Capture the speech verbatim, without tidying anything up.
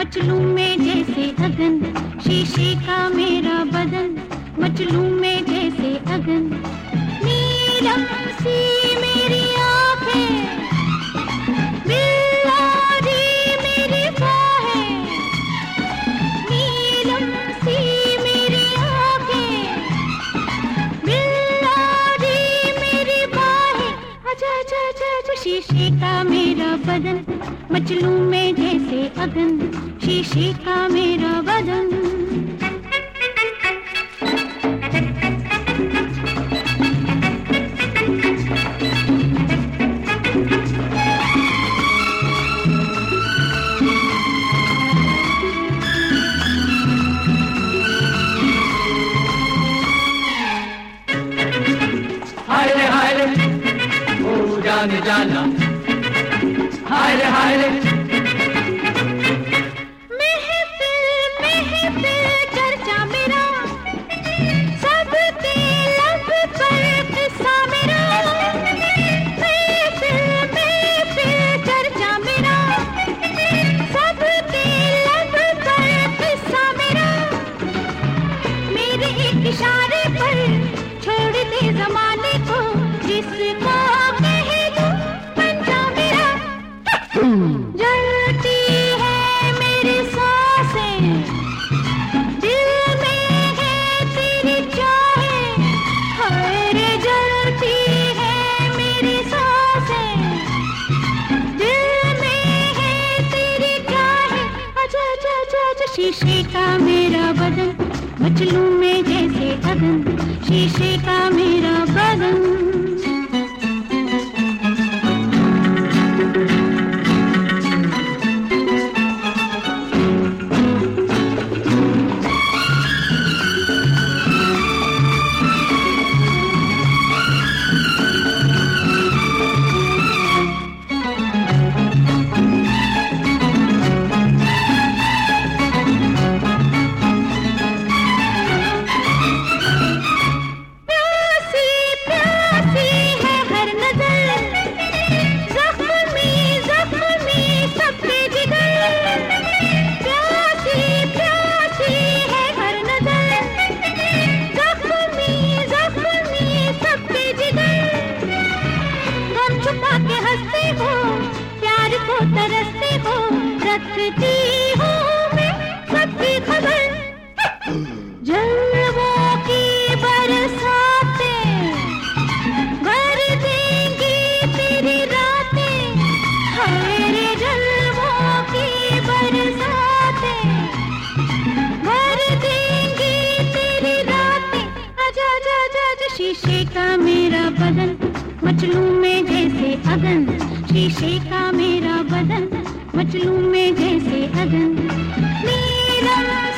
मचलूं में जैसे अगन, शीशे का मेरा बदन, मचलूं में जैसे अगन। नीलम सी मेरी आँखें, बिल्लारी मेरी बाहें, नीलम सी मेरी आँखें, बिल्लारी मेरी बाहें। आजा आजा आजा आजा, शीशे का मेरा बदन, मचलूं में जैसे अगन, शीशे का मेरा बदन। हाय रे हाय रे ओ जाने जाना, हाय रे हाय रे। महफिल महफिल चर्चा मेरा, सबके लब पर किस्सा मेरा। महफिल महफिल चर्चा मेरा, सबके लब पर किस्सा मेरा। मेरे एक इशारे पर छोड़ दे ज़माने को, जिसको कह दूं पंजा मेरा। जलती है मेरी सांसें, दिल में है तेरी चाहें, हाय रे जलती है मेरी सांसें, दिल में है तेरी चाहें। आजा आजा आजा आजा, शीशे का मेरा बदन, मचलूं में जैसे अगन, शीशे का मेरा बदन। तरसते हो, रखती हूँ मैं सबकी खबर। जलवों की बरसातें भर देंगी तेरी रातें, हाय रे जलवों की बरसातें भर देंगी तेरी रातें। आजा आजा आजा आजा, शीशे का मेरा बदन, मचलूं में जैसे अगन, शीशे का मेरा बदन, मचलूं में जैसे अगन। नीलम